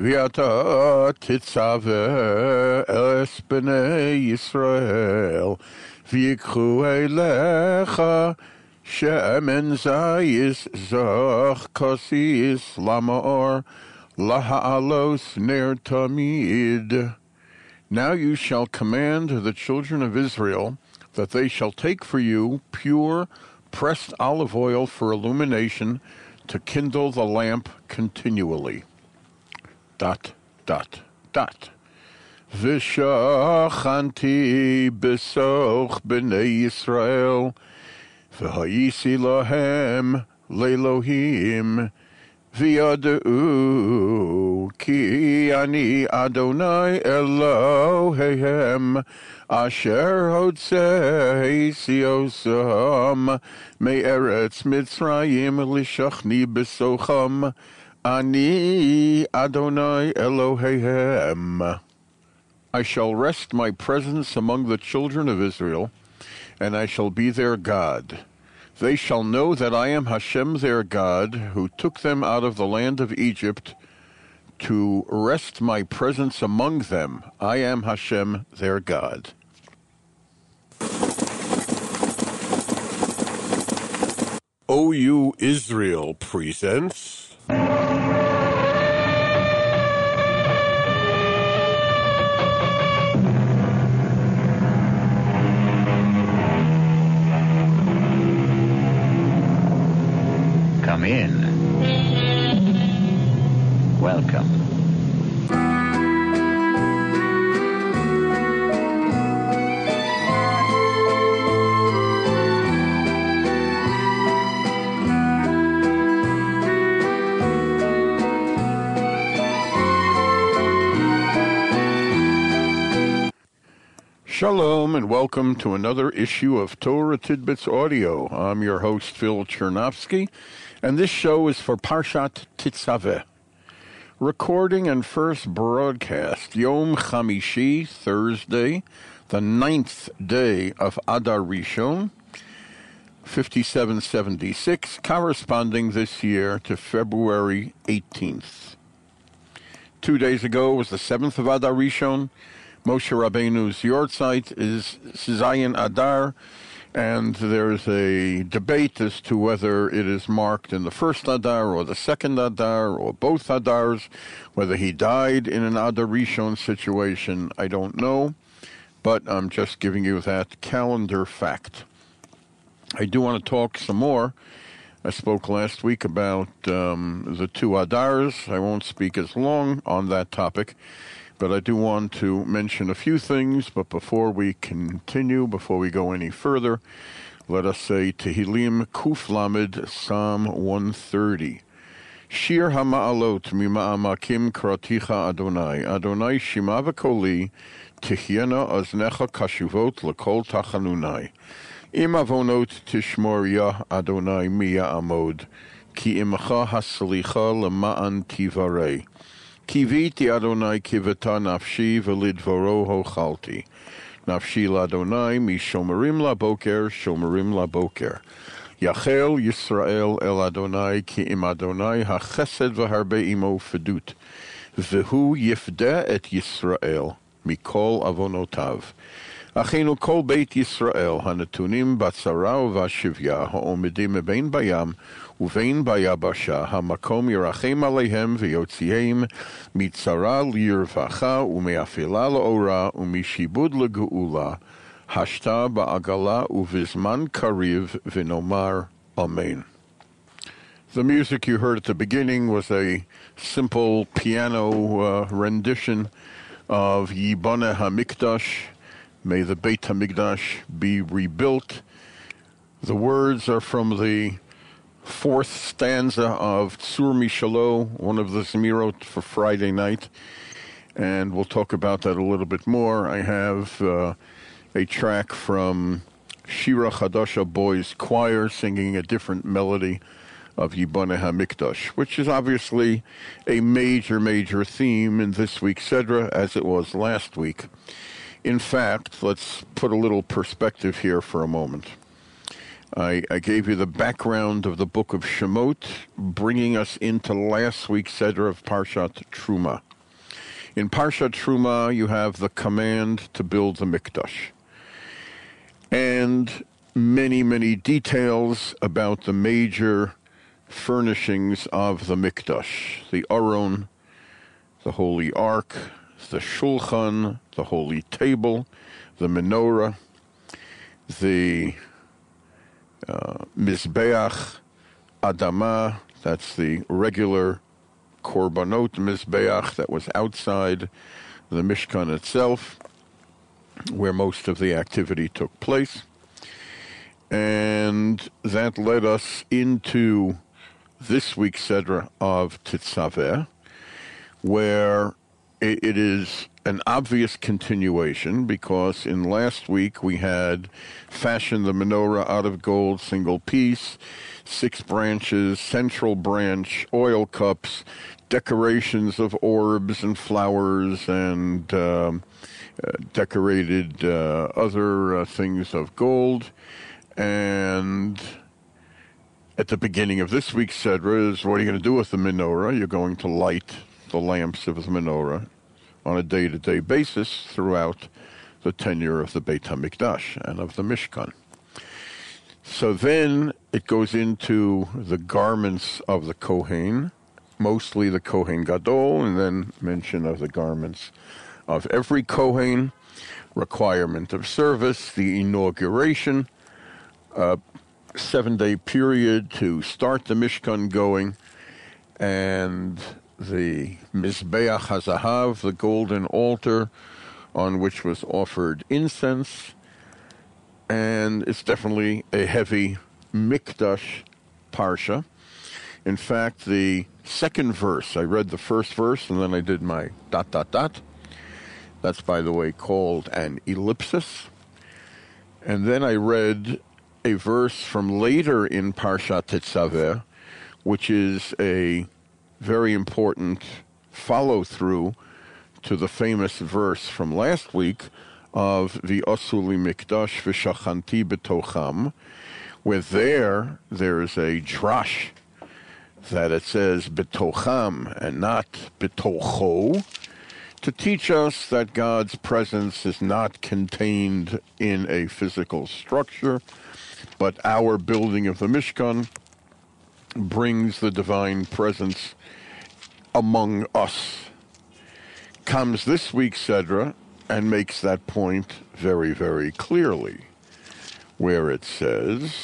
V'ata titzaveh es b'nei Yisrael v'yikchu elecha shemen zayis zoch kosis lamaor laha'alos ner tamid. Now you shall command the children of Israel that they shall take for you pure pressed olive oil for illumination to kindle the lamp continually. ... V'shachanti besoch b'nei Yisrael v'hayisi lahem le'Elohim v'yada'u ki ani Adonai Elohehem asher hotzei osam me'eretz Mitzrayim lishachni besocham ani Adonai Elohehem. I shall rest my presence among the children of Israel, and I shall be their God. They shall know that I am Hashem their God, who took them out of the land of Egypt to rest my presence among them. I am Hashem their God. OU Israel presents... Come in. Welcome. Shalom and welcome to another issue of Torah Tidbits Audio. I'm your host, Phil Chernovsky, and this show is for Parshat Tetzaveh. Recording and first broadcast, Yom Chamishi, Thursday, the 9th day of Adar Rishon, 5776, corresponding this year to February 18th. 2 days ago was the 7th of Adar Rishon. Moshe Rabbeinu's Yortzeit is Zayin Adar, and there's a debate as to whether it is marked in the first Adar or the second Adar or both Adars, whether he died in an Adar Rishon situation, I don't know, but I'm just giving you that calendar fact. I do want to talk some more. I spoke last week about the two Adars. I won't speak as long on that topic, but I do want to mention a few things. But before we continue, before we go any further, let us say Tehillim Kuf Lamed, Psalm 130. Shir HaMa'alot Mima'amakim Kraticha Adonai. Adonai Shima V'Koli Tihyena Aznecha Kashuvot L'Kol Tachanunai. Im Avonot Tishmor Yah Adonai Miya Amod. Ki Imcha Haslicha L'Ma'an Tivarei. Kiviti Adonai kiveta nafshi v'lidvoro hochalti. Nafshi l'Adonai mishomerim laboker, shomerim laboker. Yachel Yisrael el Adonai ki im Adonai hachesed v'harbe imo fedut. V'hu yifdeh et Yisrael mikol avonotav. Achenu kol beit Yisrael hanatunim batzara v'ashivya ha'omedim bein bayam uvein bayabasha hamakom yirachem aleihem v'yotzihem mitzara lirvacha umeafila la'ora umishibud legeula hashta ba'agala uvizman kariv v'nomar amen. The music you heard at the beginning was a simple piano rendition of Yiboneh HaMikdash. May the Beit HaMikdash be rebuilt. The words are from the 4th stanza of Tzur Mishalo, one of the Zemirot for Friday night, and we'll talk about that a little bit more. I have a track from Shira Chadasha Boys Choir singing a different melody of Yiboneh HaMikdash, which is obviously a major theme in this week's Sedra, as it was last week. In fact, let's put a little perspective here for a moment. I gave you the background of the book of Shemot, bringing us into last week's Seder of Parshat Truma. In Parshat Truma, you have the command to build the Mikdash. And many, many details about the major furnishings of the Mikdash. The Aron, the Holy Ark, the Shulchan, the Holy Table, the Menorah, the Mizbeach, Adama, that's the regular Korbanot Mizbeach that was outside the Mishkan itself, where most of the activity took place. And that led us into this week's Sedra of Tetzaveh, where it is an obvious continuation, because in last week we had fashioned the menorah out of gold, single piece, 6 branches, central branch, oil cups, decorations of orbs and flowers, and decorated other things of gold. And at the beginning of this week's Sedra is, what are you going to do with the menorah? You're going to light the lamps of the menorah on a day-to-day basis throughout the tenure of the Beit HaMikdash and of the Mishkan. So then it goes into the garments of the Kohen, mostly the Kohen Gadol, and then mention of the garments of every Kohen, requirement of service, the inauguration, 7-day period to start the Mishkan going, and the Mizbeach HaZahav, the golden altar on which was offered incense. And it's definitely a heavy Mikdash parsha. In fact, the second verse, I read the first verse and then I did my ... That's, by the way, called an ellipsis. And then I read a verse from later in Parshat Tetzaveh, which is a very important follow-through to the famous verse from last week of V'osuli Mikdash v'shachanti betocham, where there's a drash that it says betocham and not betocho, to teach us that God's presence is not contained in a physical structure, but our building of the Mishkan brings the divine presence among us. Comes this week's Sedra and makes that point very, very clearly, where it says,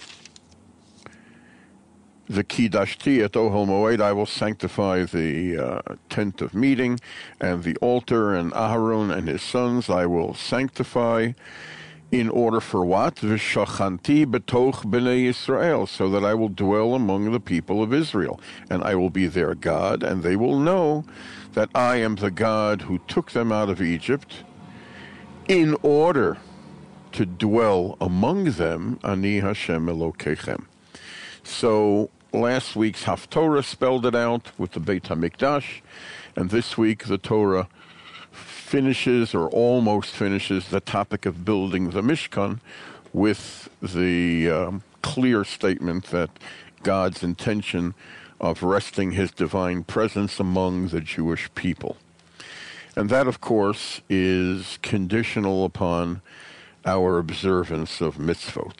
the Kidashti et Ohel Moed, I will sanctify the tent of meeting and the altar, and Aharon and his sons I will sanctify. In order for what? V'shachanti betoch b'nei Yisrael, so that I will dwell among the people of Israel, and I will be their God, and they will know that I am the God who took them out of Egypt, in order to dwell among them, Ani Hashem Elokechem. So last week's Haftorah spelled it out with the Beit HaMikdash, and this week the Torah finishes, or almost finishes, the topic of building the Mishkan with the clear statement that God's intention of resting his divine presence among the Jewish people. And that, of course, is conditional upon our observance of mitzvot.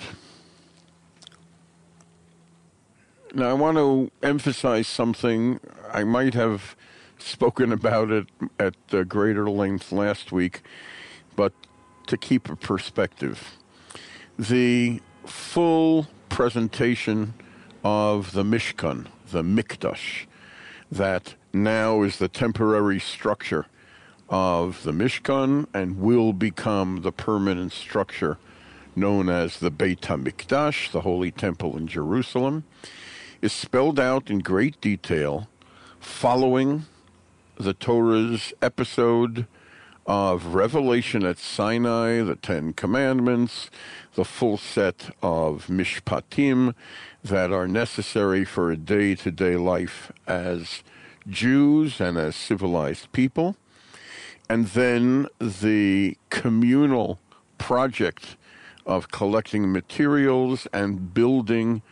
Now, I want to emphasize something. I might have spoken about it at greater length last week, but to keep a perspective. The full presentation of the Mishkan, the Mikdash, that now is the temporary structure of the Mishkan and will become the permanent structure known as the Beit HaMikdash, the Holy Temple in Jerusalem, is spelled out in great detail following the Torah's episode of revelation at Sinai, the 10 Commandments, the full set of mishpatim that are necessary for a day-to-day life as Jews and as civilized people, and then the communal project of collecting materials and building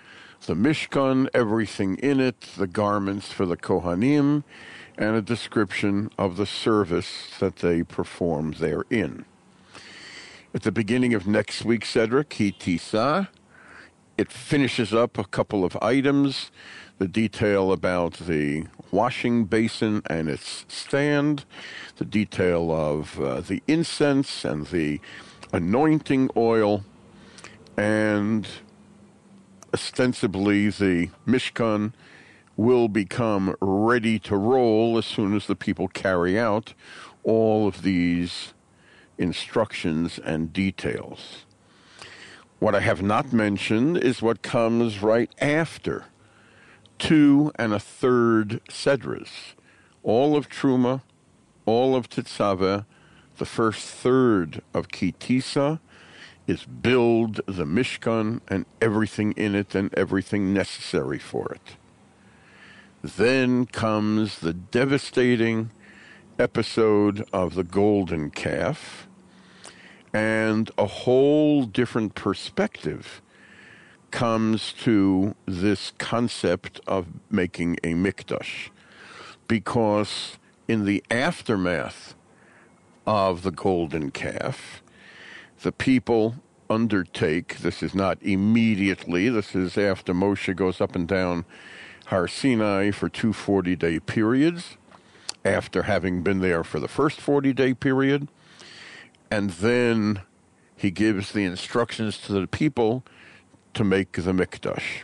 the Mishkan, everything in it, the garments for the Kohanim, and a description of the service that they perform therein. At the beginning of next week's Sedra, Ki Tisa, it finishes up a couple of items, the detail about the washing basin and its stand, the detail of the incense and the anointing oil, and ostensibly the Mishkan will become ready to roll as soon as the people carry out all of these instructions and details. What I have not mentioned is what comes right after 2 1/3 Sedras. All of Truma, all of Tetzaveh, the first third of Ki Tisa is build the Mishkan and everything in it and everything necessary for it. Then comes the devastating episode of the golden calf, and a whole different perspective comes to this concept of making a mikdash, because in the aftermath of the golden calf, the people undertake, this is not immediately, this is after Moshe goes up and down Har Sinai for 2 40-day periods, after having been there for the first 40-day period, and then he gives the instructions to the people to make the mikdash.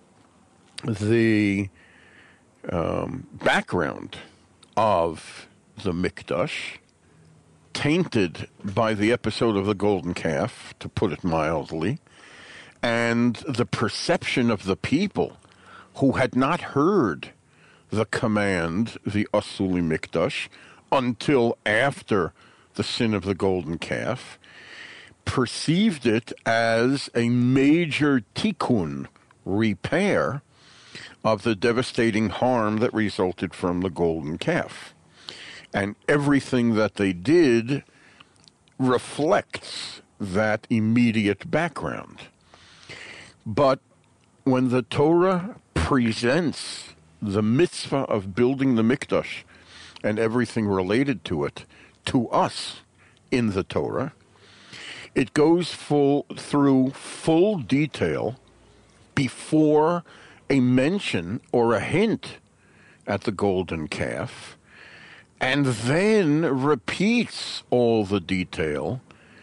The background of the mikdash, tainted by the episode of the golden calf, to put it mildly, and the perception of the people who had not heard the command, the Asuli Mikdash, until after the sin of the golden calf, perceived it as a major tikkun, repair, of the devastating harm that resulted from the golden calf. And everything that they did reflects that immediate background. But when the Torah presents the mitzvah of building the mikdash and everything related to it to us in the Torah, it goes through full detail before a mention or a hint at the golden calf, and then repeats all the detail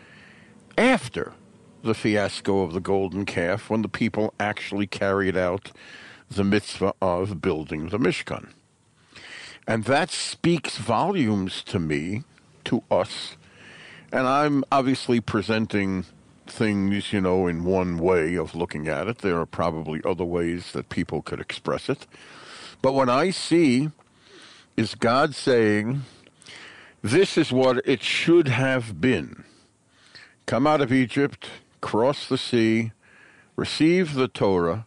after the fiasco of the golden calf, when the people actually carried out the mitzvah of building the Mishkan. And that speaks volumes to me, to us, and I'm obviously presenting things, in one way of looking at it. There are probably other ways that people could express it. But what I see is God saying, this is what it should have been. Come out of Egypt, cross the sea, receive the Torah,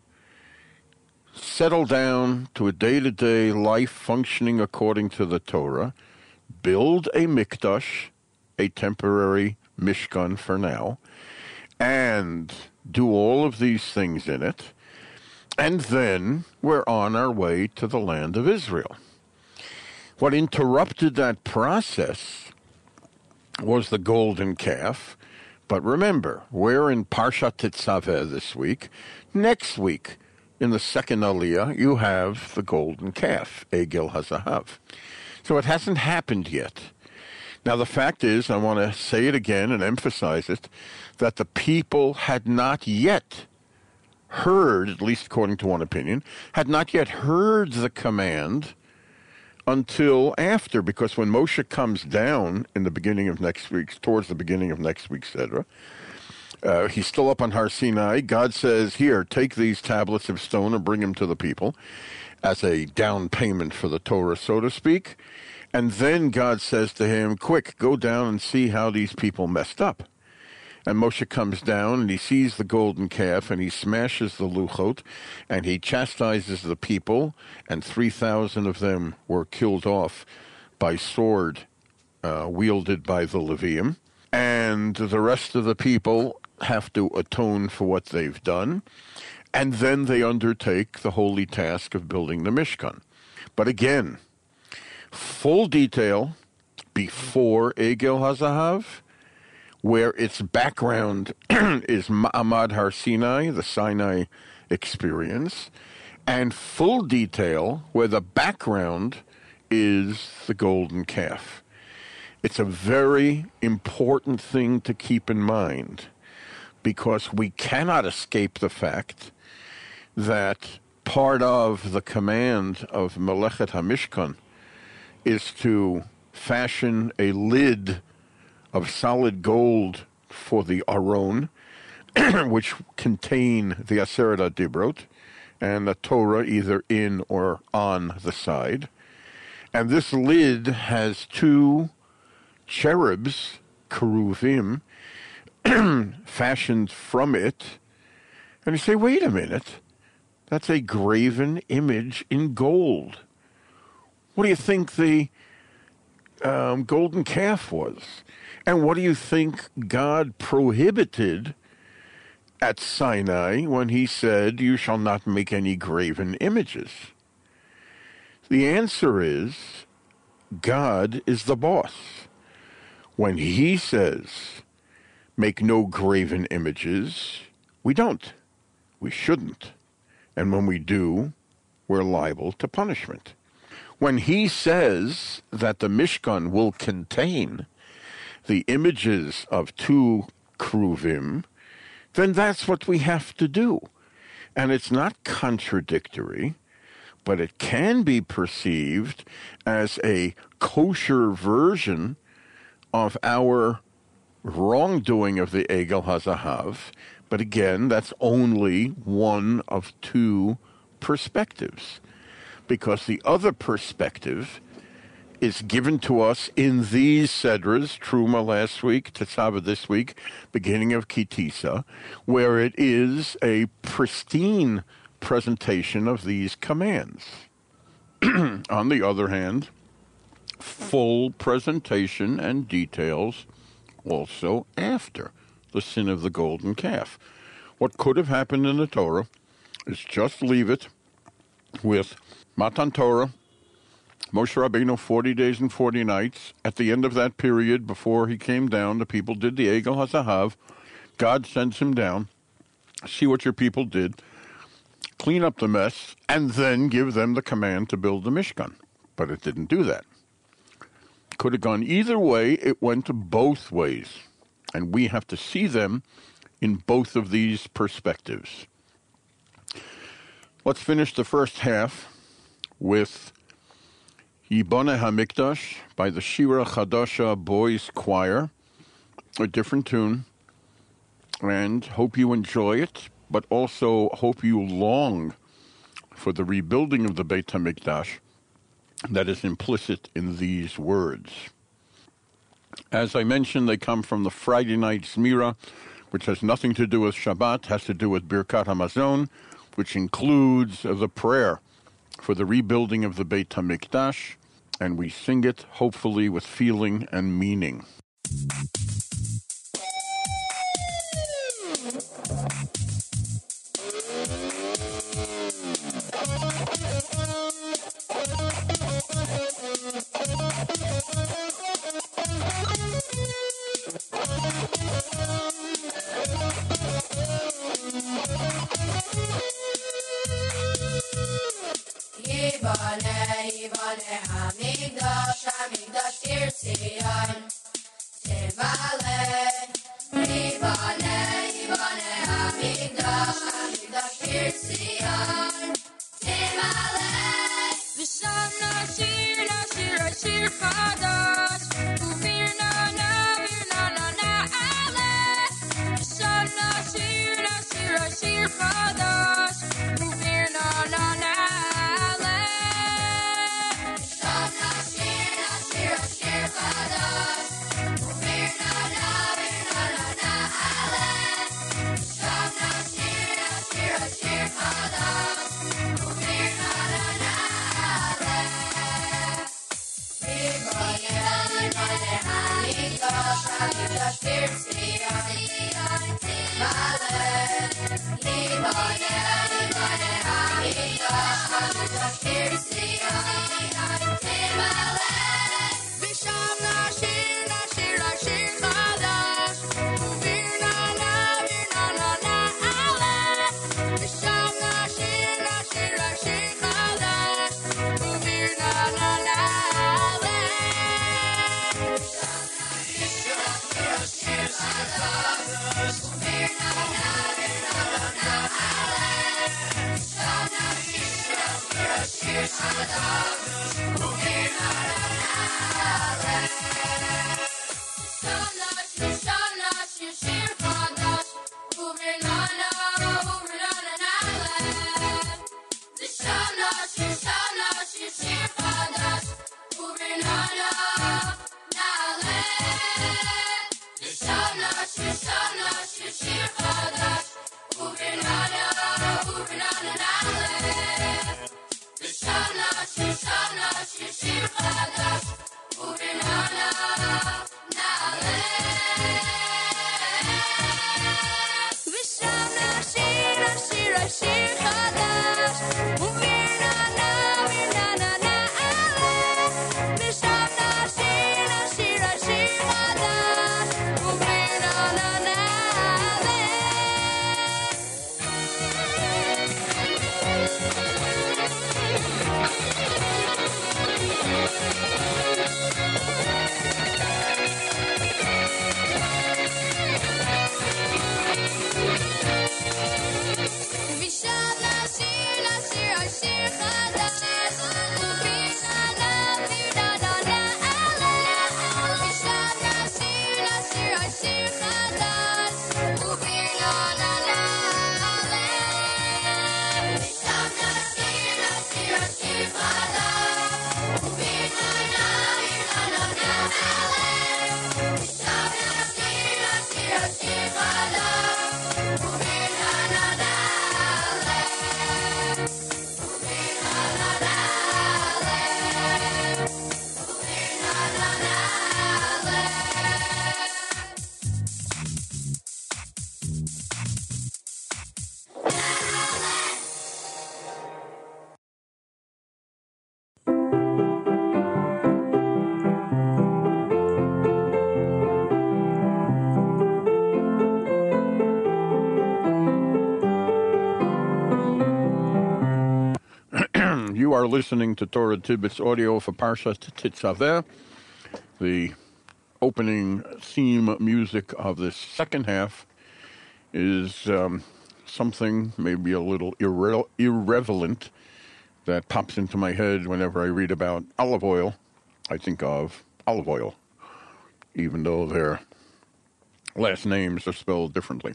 settle down to a day-to-day life functioning according to the Torah, build a mikdash, a temporary Mishkan for now, and do all of these things in it, and then we're on our way to the land of Israel. What interrupted that process was the golden calf. But remember, we're in Parshat Tetzaveh this week. Next week, in the second Aliyah, you have the golden calf, Egel HaZahav. So it hasn't happened yet. Now, the fact is, I want to say it again and emphasize it, that the people had not yet heard, at least according to one opinion, had not yet heard the command until after, because when Moshe comes down in the beginning of next week's, towards the beginning of next week's Sedra, he's still up on Har Sinai. God says, here, take these tablets of stone and bring them to the people as a down payment for the Torah, so to speak. And then God says to him, quick, go down and see how these people messed up. And Moshe comes down, and he sees the golden calf, and he smashes the luchot, and he chastises the people, and 3,000 of them were killed off by sword wielded by the Levium. And the rest of the people have to atone for what they've done. And then they undertake the holy task of building the Mishkan. But again, full detail before Egel HaZahav, where its background is Ma'amad Har Sinai, the Sinai experience, and full detail where the background is the golden calf. It's a very important thing to keep in mind, because we cannot escape the fact that part of the command of Melechet HaMishkan is to fashion a lid of solid gold for the Aron, which contain the Aseret HaDibrot and the Torah either in or on the side. And this lid has two cherubs, keruvim, fashioned from it. And you say, wait a minute, that's a graven image in gold. What do you think the golden calf was? And what do you think God prohibited at Sinai when he said, you shall not make any graven images? The answer is, God is the boss. When he says, make no graven images, we don't. We shouldn't. And when we do, we're liable to punishment. When he says that the Mishkan will contain the images of two keruvim, then that's what we have to do. And it's not contradictory, but it can be perceived as a kosher version of our wrongdoing of the Egel HaZahav. But again, that's only one of two perspectives, because the other perspective is given to us in these Sedras, Truma last week, Tetzaveh this week, beginning of Kitisa, where it is a pristine presentation of these commands. On the other hand, full presentation and details also after the sin of the golden calf. What could have happened in the Torah is just leave it with Matan Torah, Moshe Rabbeinu, 40 days and 40 nights. At the end of that period, before he came down, the people did the Egel HaZahav. God sends him down, see what your people did, clean up the mess, and then give them the command to build the Mishkan. But it didn't do that. Could have gone either way. It went both ways. And we have to see them in both of these perspectives. Let's finish the first half with Yiboneh HaMikdash by the Shira Chadasha Boys Choir, a different tune, and hope you enjoy it, but also hope you long for the rebuilding of the Beit HaMikdash that is implicit in these words. As I mentioned, they come from the Friday night Zmira, which has nothing to do with Shabbat, has to do with Birkat HaMazon, which includes the prayer for the rebuilding of the Beit HaMikdash, and we sing it, hopefully, with feeling and meaning. Yiboneh HaMikdash, HaMikdash Tirtzion, Timaleh. Yiboneh HaMikdash, HaMikdash Tirtzion, Timaleh. V'sham nashir, ashir chadash, uvir na na'aleh. V'sham nashir, ashir chadash, uvir na na'aleh. Shir, Shir, Shir, Shir, You are listening to Torah Tidbits audio for Parshat Tetzaveh, the opening theme music of this second half is something maybe a little irrelevant that pops into my head whenever I read about olive oil. I think of olive oil, even though their last names are spelled differently.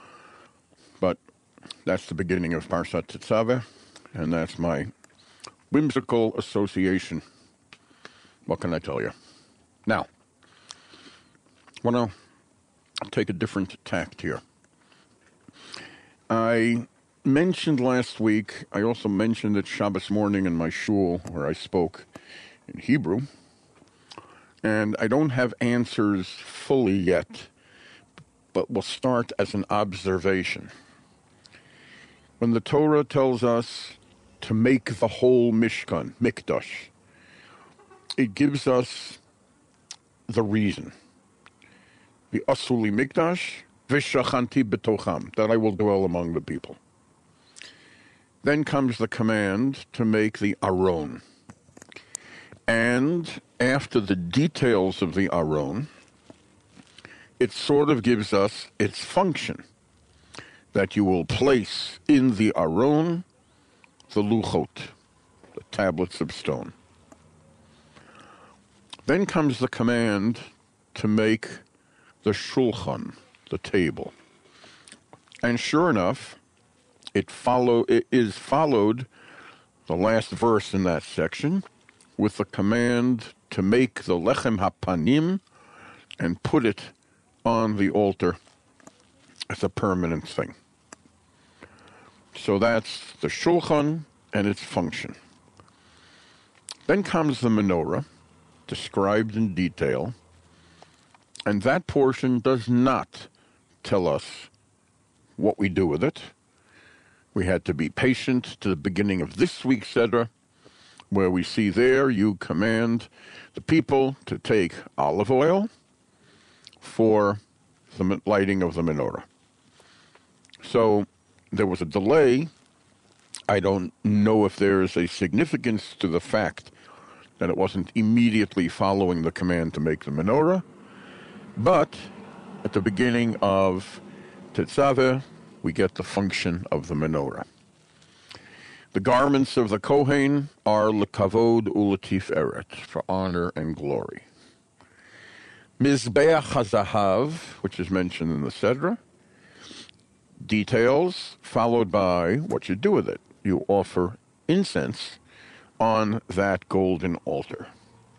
But that's the beginning of Parshat Tetzaveh, and that's my whimsical association. What can I tell you? Now, I want to take a different tact here. I mentioned last week, I also mentioned it Shabbos morning in my shul where I spoke in Hebrew, and I don't have answers fully yet, but we'll start as an observation. When the Torah tells us to make the whole Mishkan, Mikdash, it gives us the reason. The Asuli Mikdash, Vishachanti Betocham, that I will dwell among the people. Then comes the command to make the Aron. And after the details of the Aron, it sort of gives us its function, that you will place in the Aron the luchot, the tablets of stone. Then comes the command to make the shulchan, the table. And sure enough, it is followed, the last verse in that section, with the command to make the lechem hapanim and put it on the altar as a permanent thing. So that's the shulchan and its function. Then comes the menorah, described in detail, and that portion does not tell us what we do with it. We had to be patient to the beginning of this week's Sedra, where we see there you command the people to take olive oil for the lighting of the menorah. So there was a delay. I don't know if there is a significance to the fact that it wasn't immediately following the command to make the menorah, but at the beginning of Tetzaveh, we get the function of the menorah. The garments of the Kohen are lekavod uletiferet, for honor and glory. Mizbeach hazahav, which is mentioned in the Sedra, details, followed by what you do with it. You offer incense on that golden altar.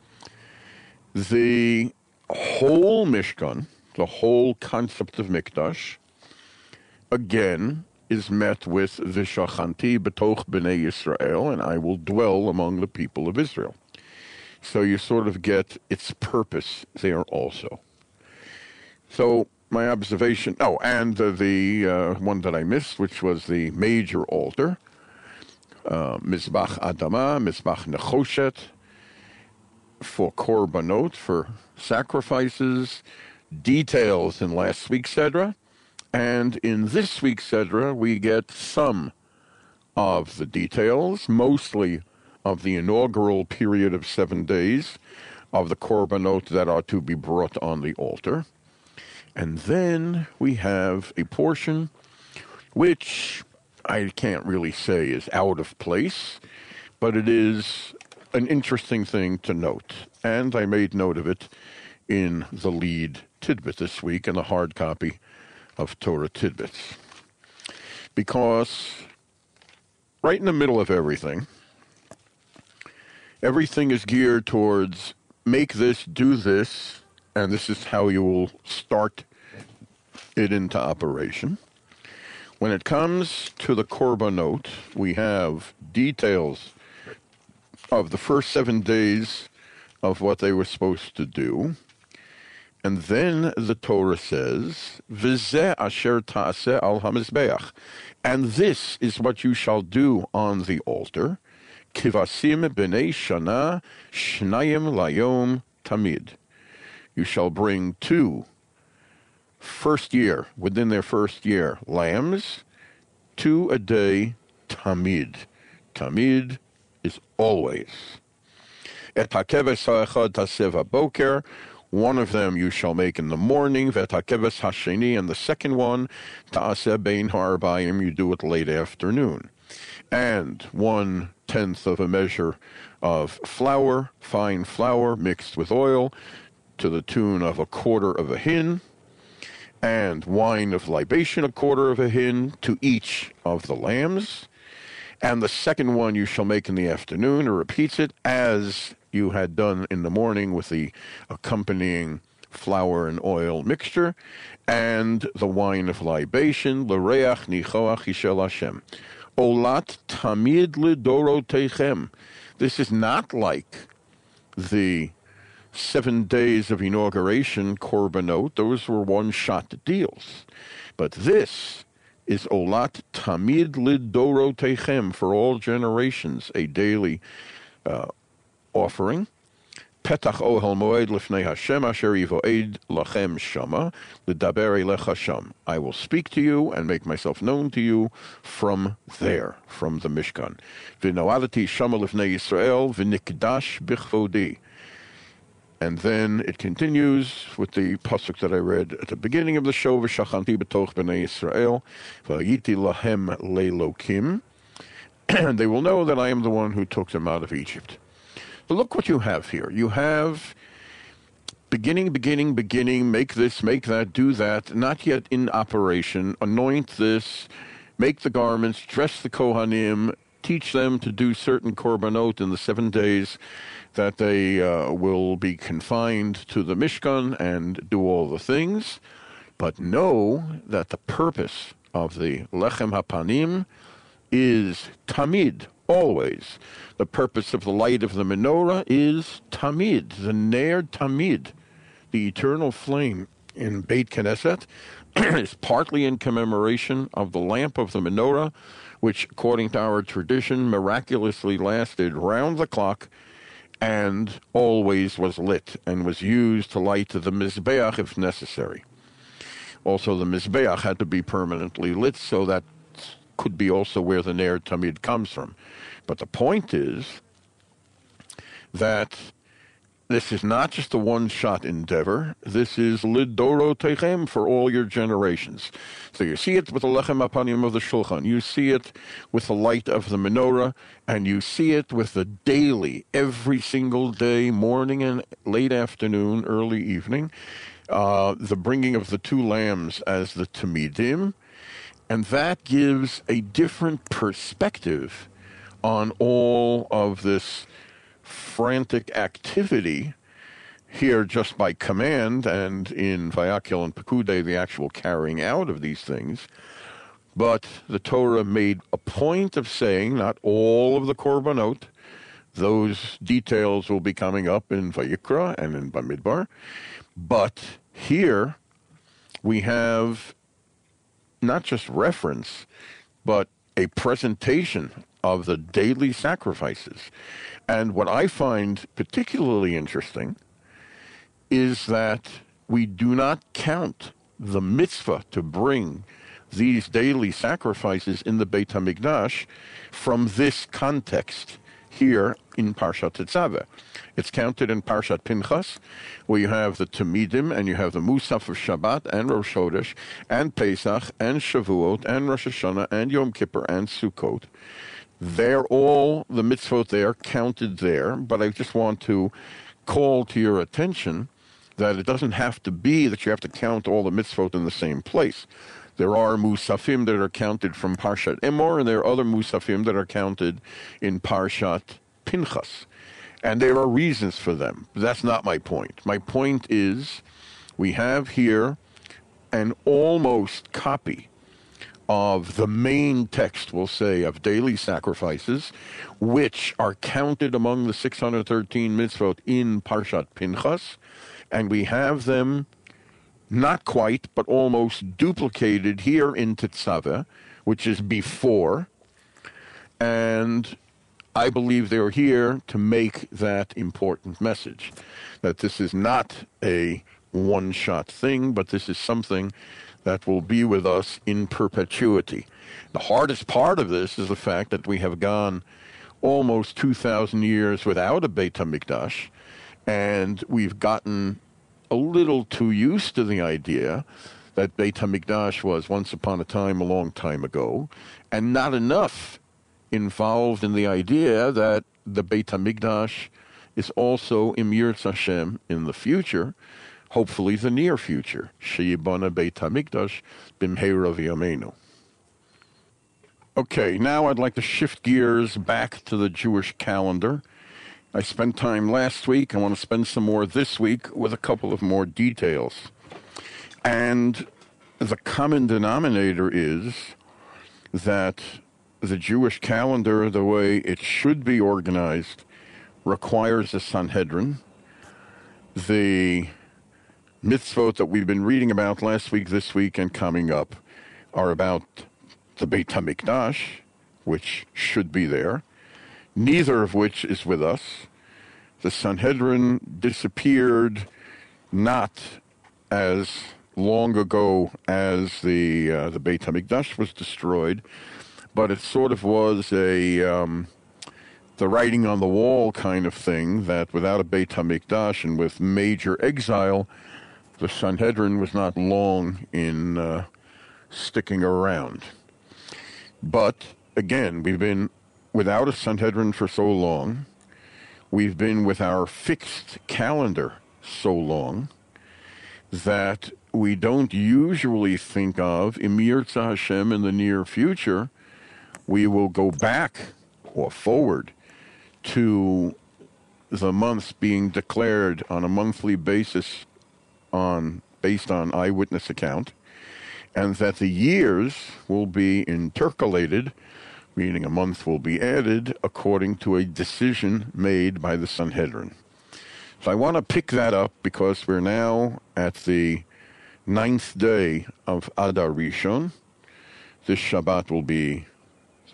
The whole Mishkan, the whole concept of Mikdash, again, is met with V'shachanti b'toch b'nei Yisrael, and I will dwell among the people of Israel. So you sort of get its purpose there also. So my observation, and the one that I missed, which was the major altar, Mizbach Adama, Mizbach Nechoshet, for korbanot, for sacrifices, details in last week's Sedra, and in this week's Sedra we get some of the details, mostly of the inaugural period of 7 days of the korbanot that are to be brought on the altar. And then we have a portion which I can't really say is out of place, but it is an interesting thing to note. And I made note of it in the lead tidbit this week in the hard copy of Torah Tidbits. Because right in the middle of everything is geared towards make this, do this, and this is how you will start it into operation. When it comes to the korbanot, we have details of the first 7 days of what they were supposed to do. And then the Torah says, V'zeh asher ta'aseh al hamizbeach. And this is what you shall do on the altar. Kivasim b'nei shana shnayim layom tamid. You shall bring 2 first year, within their first year, lambs, 2 a day, tamid. Tamid is always. Et hakeves ha'echad taseh v'boker. One of them you shall make in the morning, vet hakeves hasheni, and the second one, ta'aseh bein ha'arbayim, you do it late afternoon. And 1/10 of a measure of flour, fine flour, mixed with oil, to the tune of 1/4 of a hin, and wine of libation 1/4 of a hin to each of the lambs. And the second one you shall make in the afternoon, or repeats it as you had done in the morning with the accompanying flour and oil mixture, and the wine of libation, l'reach nichoach yishel Hashem. Olat tamid lidorotechem. This is not like the 7 days of inauguration korbanot. Those were one-shot deals. But this is Olat Tamid Lidorotechem, for all generations, a daily offering. Petach Ohel Moed Lifnei Hashem Asher Yivoed Lachem Shama L'daber Elecha Sham. I will speak to you and make myself known to you from there, from the Mishkan. V'noadati Shama Lifnei Yisrael V'nikdash Bichvodi. And then it continues with the pasuk that I read at the beginning of the show, V'shachanti b'toch b'nei Yisrael, v'yiti lahem le'lokim, and they will know that I am the one who took them out of Egypt. But look what you have here. You have beginning, make this, make that, do that, not yet in operation, anoint this, make the garments, dress the Kohanim, teach them to do certain korbanot in the 7 days that they will be confined to the Mishkan and do all the things. But know that the purpose of the Lechem HaPanim is tamid, always. The purpose of the light of the menorah is tamid, the ner tamid, the eternal flame in Beit Knesset, is partly in commemoration of the lamp of the menorah, which, according to our tradition, miraculously lasted round the clock and always was lit and was used to light the Mizbeach if necessary. Also, the Mizbeach had to be permanently lit, so that could be also where the Ner Tamid comes from. But the point is that this is not just a one-shot endeavor. This is lidoro techem, for all your generations. So you see it with the lechem apanim of the shulchan. You see it with the light of the menorah, and you see it with the daily, every single day, morning and late afternoon, early evening, the bringing of the two lambs as the tamidim, and that gives a different perspective on all of this frantic activity here just by command, and in Vayakil and Pekude, the actual carrying out of these things. But the Torah made a point of saying not all of the korbanot, those details will be coming up in Vayikra and in Bamidbar, but here we have not just reference, but a presentation of the daily sacrifices. And what I find particularly interesting is that we do not count the mitzvah to bring these daily sacrifices in the Beit HaMikdash from this context here in Parshat Tetzaveh. It's counted in Parshat Pinchas, where you have the Tamidim, and you have the Musaf of Shabbat, and Rosh Chodesh, and Pesach, and Shavuot, and Rosh Hashanah, and Yom Kippur, and Sukkot. They're all, the mitzvot there, counted there, but I just want to call to your attention that it doesn't have to be that you have to count all the mitzvot in the same place. There are musafim that are counted from Parshat Emor, and there are other musafim that are counted in Parshat Pinchas. And there are reasons for them. That's not my point. My point is we have here an almost copy of the main text, we'll say, of daily sacrifices, which are counted among the 613 mitzvot in Parshat Pinchas, and we have them not quite, but almost duplicated here in Tetzaveh, which is before, and I believe they're here to make that important message, that this is not a one-shot thing, but this is something that will be with us in perpetuity. The hardest part of this is the fact that we have gone almost 2,000 years without a Beit HaMikdash, and we've gotten a little too used to the idea that Beit HaMikdash was once upon a time, a long time ago, and not enough involved in the idea that the Beit HaMikdash is also Im Yirtz Hashem in the future, hopefully the near future. Sheyibana Beit HaMikdash bimheira v'yameinu. Okay, now I'd like to shift gears back to the Jewish calendar. I spent time last week. I want to spend some more this week with a couple of more details. And the common denominator is that the Jewish calendar, the way it should be organized, requires a Sanhedrin. The mitzvot that we've been reading about last week, this week, and coming up are about the Beit HaMikdash, which should be there, neither of which is with us. The Sanhedrin disappeared not as long ago as the Beit HaMikdash was destroyed, but it sort of was the writing on the wall kind of thing, that without a Beit HaMikdash and with major exile, the Sanhedrin was not long in sticking around. But, again, we've been without a Sanhedrin for so long. We've been with our fixed calendar so long that we don't usually think of Im Yirtza Hashem in the near future. We will go back or forward to the months being declared on a monthly basis based on eyewitness account, and that the years will be intercalated, meaning a month will be added according to a decision made by the Sanhedrin. So I want to pick that up because we're now at the 9th day of Adar Rishon. This Shabbat will be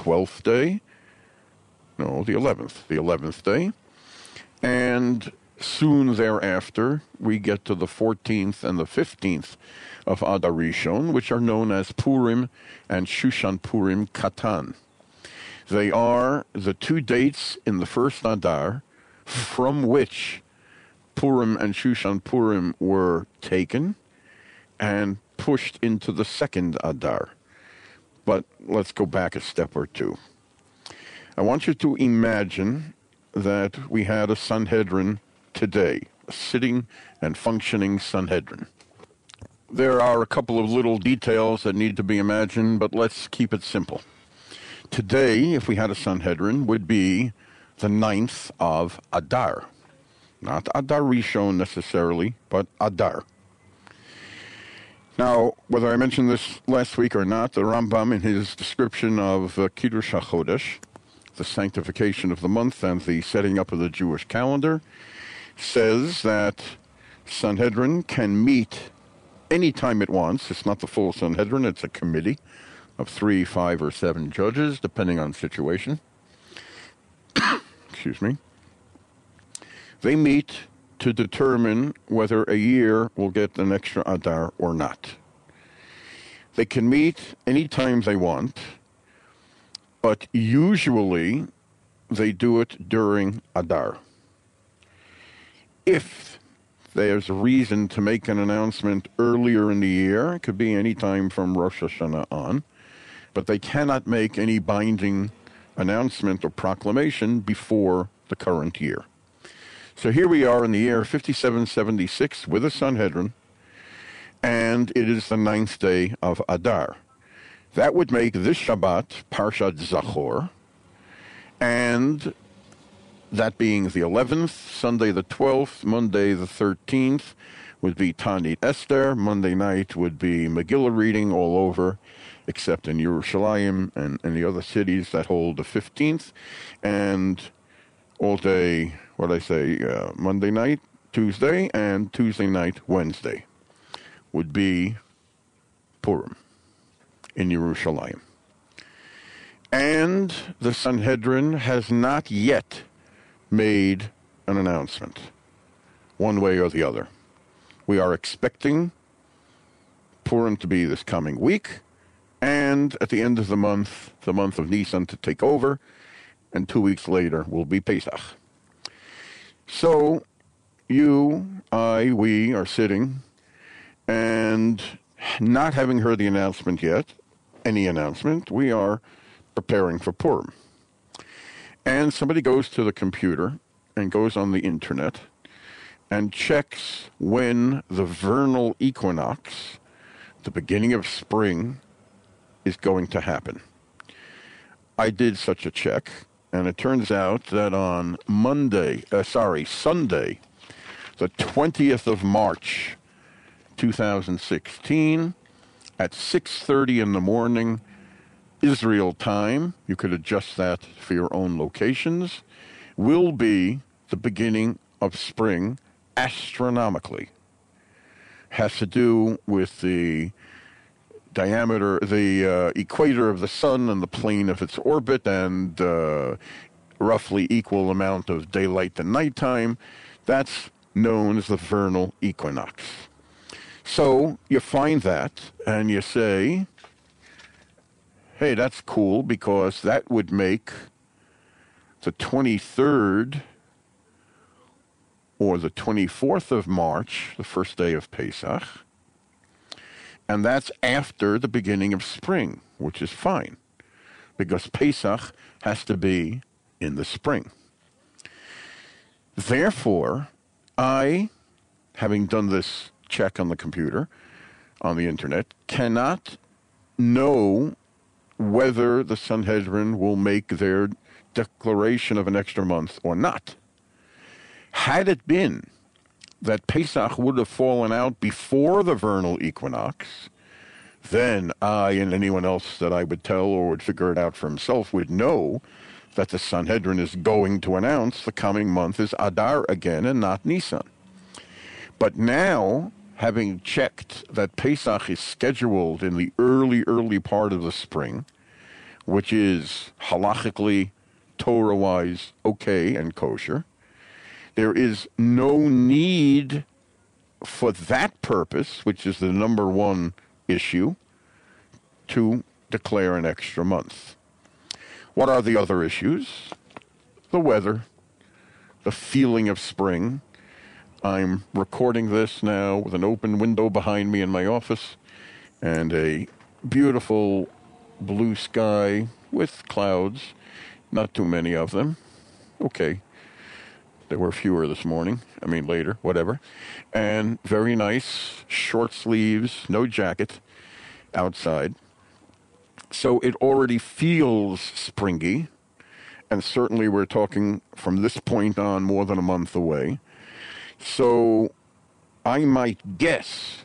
12th day. No, the 11th day. And soon thereafter, we get to the 14th and the 15th of Adar Rishon, which are known as Purim and Shushan Purim Katan. They are the two dates in the first Adar from which Purim and Shushan Purim were taken and pushed into the second Adar. But let's go back a step or two. I want you to imagine that we had a Sanhedrin today, a sitting and functioning Sanhedrin. There are a couple of little details that need to be imagined, but let's keep it simple. Today, if we had a Sanhedrin, would be the 9th of Adar. Not Adar Rishon necessarily, but Adar. Now, whether I mentioned this last week or not, the Rambam, in his description of Kiddush HaChodesh, the sanctification of the month and the setting up of the Jewish calendar, says that Sanhedrin can meet anytime it wants. It's not the full Sanhedrin, it's a committee of 3, 5, or 7 judges, depending on situation. Excuse me. They meet to determine whether a year will get an extra Adar or not. They can meet anytime they want, but usually they do it during Adar. If there's a reason to make an announcement earlier in the year, it could be any time from Rosh Hashanah on, but they cannot make any binding announcement or proclamation before the current year. So here we are in the year 5776 with a Sanhedrin, and it is the 9th day of Adar. That would make this Shabbat Parshat Zachor, and that being the 11th, Sunday the 12th, Monday the 13th would be Tanit Esther. Monday night would be Megillah reading all over, except in Yerushalayim and the other cities that hold the 15th. And all day, Monday night, Tuesday, and Tuesday night, Wednesday, would be Purim in Yerushalayim. And the Sanhedrin has not yet made an announcement, one way or the other. We are expecting Purim to be this coming week, and at the end of the month of Nisan, to take over, and 2 weeks later will be Pesach. So you, I, we are sitting, and not having heard the announcement yet, any announcement, we are preparing for Purim. And somebody goes to the computer and goes on the internet and checks when the vernal equinox, the beginning of spring, is going to happen. I did such a check, and it turns out that on Sunday, the 20th of March, 2016, at 6:30 in the morning, Israel time, you could adjust that for your own locations, will be the beginning of spring astronomically. Has to do with the diameter, the equator of the sun and the plane of its orbit, and roughly equal amount of daylight and nighttime. That's known as the vernal equinox. So you find that and you say, hey, that's cool, because that would make the 23rd or the 24th of March, the first day of Pesach, and that's after the beginning of spring, which is fine, because Pesach has to be in the spring. Therefore, I, having done this check on the computer, on the internet, cannot know whether the Sanhedrin will make their declaration of an extra month or not. Had it been that Pesach would have fallen out before the vernal equinox, then I and anyone else that I would tell or would figure it out for himself would know that the Sanhedrin is going to announce the coming month is Adar again and not Nisan. But now, having checked that Pesach is scheduled in the early part of the spring, which is halachically, Torah-wise, okay and kosher. There is no need for that purpose, which is the number one issue, to declare an extra month. What are the other issues? The weather, the feeling of spring. I'm recording this now with an open window behind me in my office and a beautiful blue sky with clouds, not too many of them. Okay. There were fewer this morning. Later, whatever. And very nice, short sleeves, no jacket outside. So it already feels springy. And certainly we're talking from this point on more than a month away. So we might guess,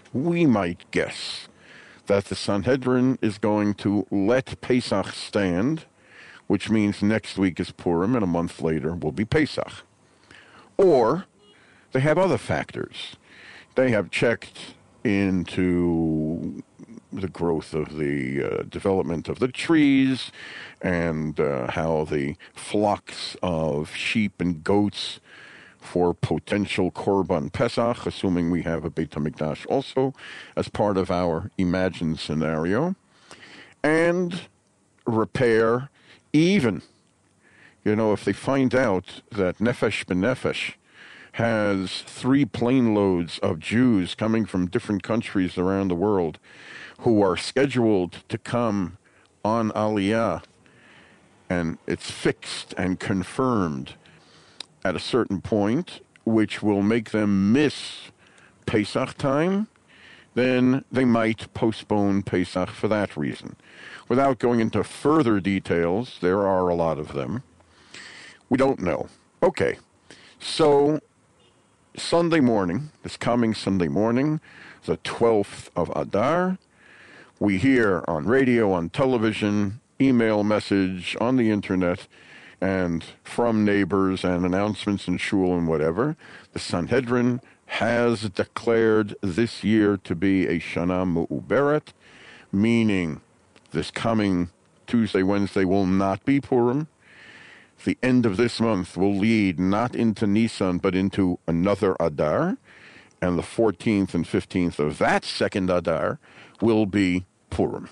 that the Sanhedrin is going to let Pesach stand, which means next week is Purim and a month later will be Pesach. Or they have other factors. They have checked into the growth of the development of the trees and how the flocks of sheep and goats for potential Korban Pesach, assuming we have a Beit HaMikdash also as part of our imagined scenario, and repair even. If they find out that Nefesh B'Nefesh has 3 plane loads of Jews coming from different countries around the world who are scheduled to come on Aliyah, and it's fixed and confirmed at a certain point, which will make them miss Pesach time, then they might postpone Pesach for that reason. Without going into further details, there are a lot of them. We don't know. Okay, so Sunday morning, this coming Sunday morning, the 12th of Adar, we hear on radio, on television, email message, on the internet, and from neighbors and announcements in shul and whatever, the Sanhedrin has declared this year to be a Shana Mu'uberet, meaning this coming Tuesday, Wednesday will not be Purim. The end of this month will lead not into Nisan, but into another Adar. And the 14th and 15th of that second Adar will be Purim.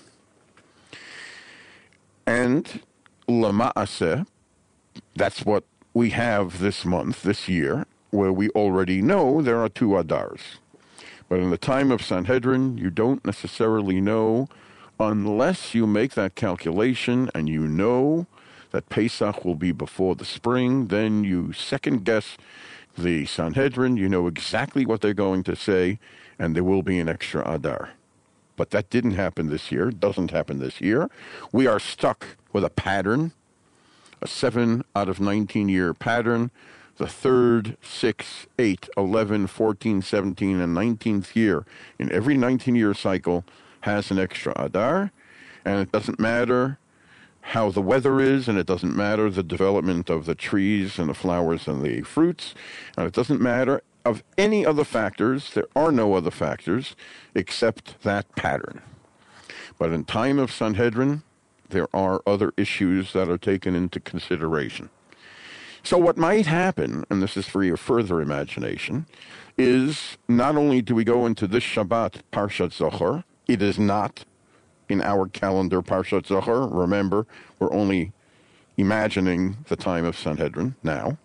And Lama'aseh, that's what we have this month, this year, where we already know there are 2 Adars. But in the time of Sanhedrin, you don't necessarily know unless you make that calculation and you know that Pesach will be before the spring. Then you second guess the Sanhedrin. You know exactly what they're going to say, and there will be an extra Adar. But that didn't happen this year. It doesn't happen this year. We are stuck with a pattern, a 7 out of 19-year pattern. The 3rd, 6, 8, 11, 14, 17, and 19th year in every 19-year cycle has an extra Adar, and it doesn't matter how the weather is, and it doesn't matter the development of the trees and the flowers and the fruits, and it doesn't matter of any other factors. There are no other factors except that pattern. But in time of Sanhedrin, there are other issues that are taken into consideration. So what might happen, and this is for your further imagination, is not only do we go into this Shabbat, Parshat Zohar, it is not in our calendar Parshat Zohar. Remember, we're only imagining the time of Sanhedrin now.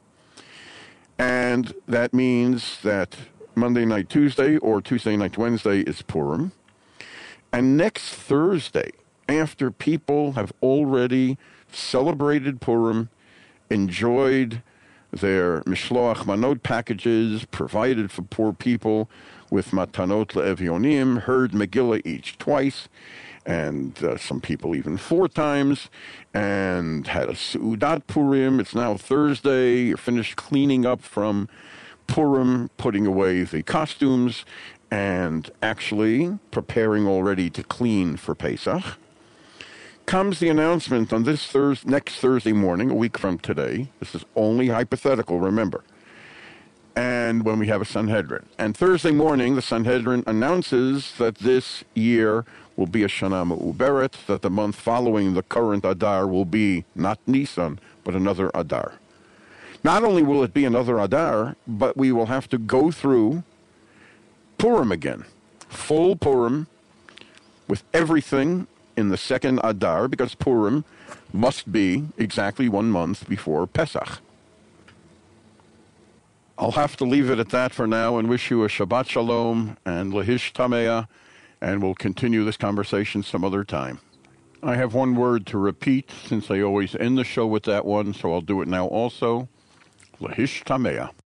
And that means that Monday night Tuesday or Tuesday night Wednesday is Purim. And next Thursday, after people have already celebrated Purim, enjoyed their Mishloach Manot packages provided for poor people with Matanot Le'Evyonim, heard Megillah each twice, and some people even 4 times, and had a Seudat Purim. It's now Thursday. You're finished cleaning up from Purim, putting away the costumes, and actually preparing already to clean for Pesach. Comes the announcement on this next Thursday morning, a week from today. This is only hypothetical, remember. and when we have a Sanhedrin. And Thursday morning, the Sanhedrin announces that this year will be a Shana Me'uberet, that the month following the current Adar will be not Nisan, but another Adar. Not only will it be another Adar, but we will have to go through Purim again. Full Purim with everything in the second Adar, because Purim must be exactly 1 month before Pesach. I'll have to leave it at that for now and wish you a Shabbat Shalom and Lehish Tameah, and we'll continue this conversation some other time. I have one word to repeat since I always end the show with that one, so I'll do it now also. Lehish Tameah.